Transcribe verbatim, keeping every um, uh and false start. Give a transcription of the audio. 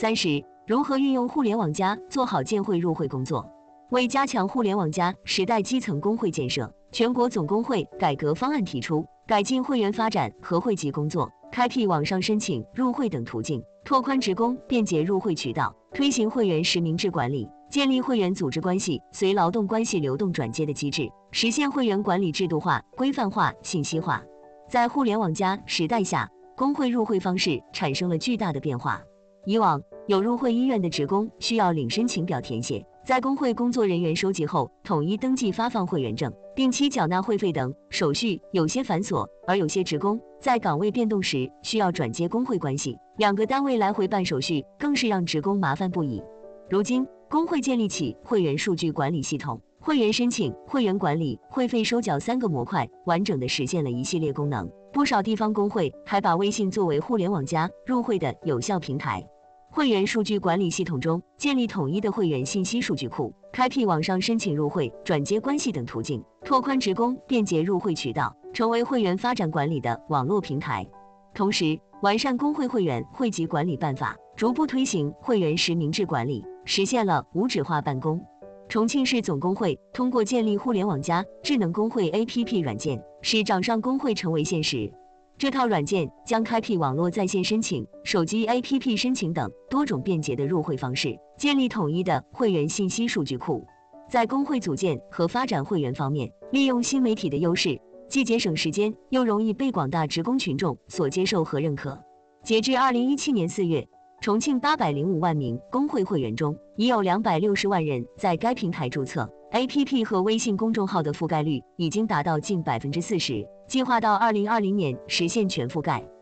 三十、如何运用互联网+做好建会入会工作？为加强互联网+时代基层工会建设，全国总工会改革方案提出，改进会员发展和会籍工作，开辟网上申请入会等途径，拓宽职工便捷入会渠道，推行会员实名制管理，建立会员组织关系随劳动关系流动转接的机制，实现会员管理制度化、规范化、信息化。在互联网+时代下，工会入会方式产生了巨大的变化。以往，有入会意愿的职工需要领申请表填写，在工会工作人员收集后，统一登记发放会员证，定期缴纳会费等手续有些繁琐，而有些职工在岗位变动时需要转接工会关系，两个单位来回办手续，更是让职工麻烦不已。如今，工会建立起会员数据管理系统，会员申请、会员管理、会费收缴三个模块，完整的实现了一系列功能。不少地方工会还把微信作为互联网+入会的有效平台。会员数据管理系统中建立统一的会员信息数据库，开辟网上申请入会、转接关系等途径，拓宽职工便捷入会渠道，成为会员发展管理的网络平台。同时，完善工会会员会籍管理办法，逐步推行会员实名制管理，实现了无纸化办公。重庆市总工会通过建立互联网+智能工会 A P P 软件，使掌上工会成为现实。这套软件将开辟网络在线申请、手机 A P P 申请等多种便捷的入会方式，建立统一的会员信息数据库。在工会组建和发展会员方面，利用新媒体的优势，既节省时间，又容易被广大职工群众所接受和认可。截至二零一七年四月，重庆八百零五万名工会会员中，已有两百六十万人在该平台注册 ，A P P 和微信公众号的覆盖率已经达到近百分之四十，计划到二零二零年实现全覆盖。